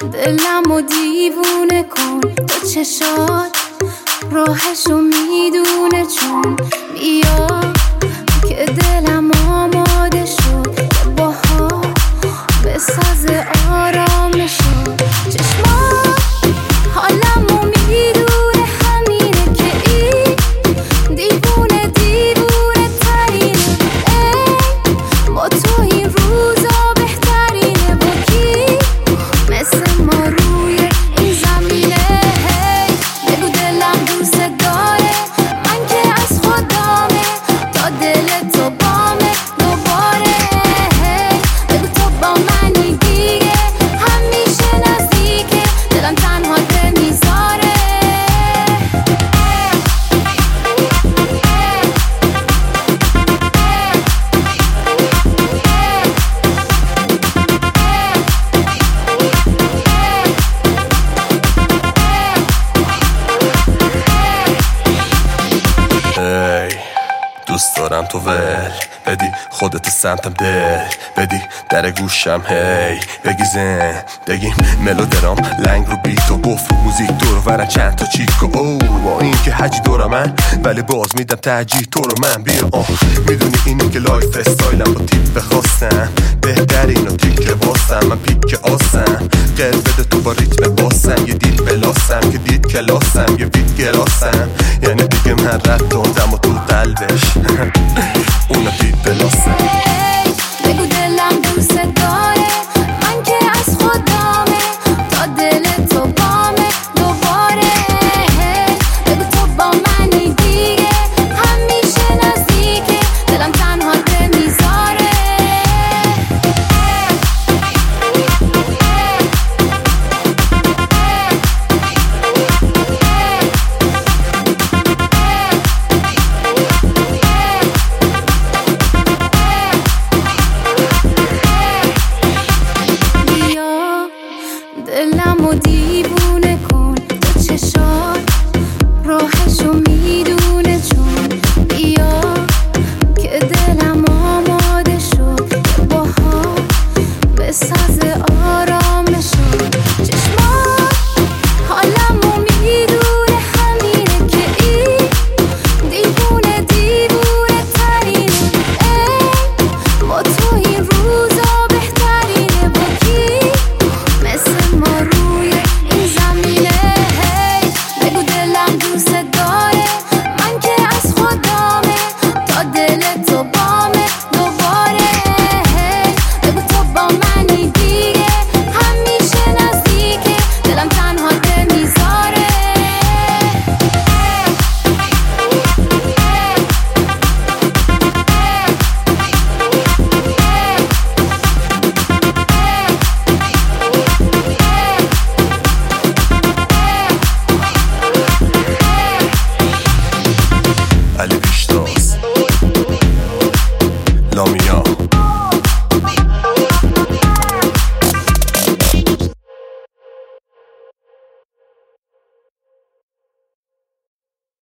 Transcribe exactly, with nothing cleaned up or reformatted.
دلمو دیوونه کن با چشات راهشو میدونه چون بیا که دلم آماده شد که باها بسازه آرامشو چشمات حالمو میدونه همینه که این دیوونه دیوونه ترینه ای با تو این روزا بهترینه با کی مثل ما روی این زمینه هی بگو دلم دوست داره من که از خودمه تا دل تو بامه دوباره هی بگو تو با منی دیگه همیشه نزدیکه دلم تنها نمیذاره ای دوست دارم تو ول بدی خودتو سمتم دل بدی در گوشم هی بگی زن بگیم ملودرام لنگ رو بیت و گفت موزیک دور ورن چند تا چیکو او با این که حجی دورم من ولی باز میدم ترجیح تو رو من بیا آه میدونی اینی که لایف استایلم با تیپ خواستم بهترین و تیک واسم من پیک آسم قلب بده تو با ریتم باسم یه دید بلاسم که دید کلاسم یه بیت گراسم یعنی دیگه من رد دادم و تو قلبش اونو دید بلاسم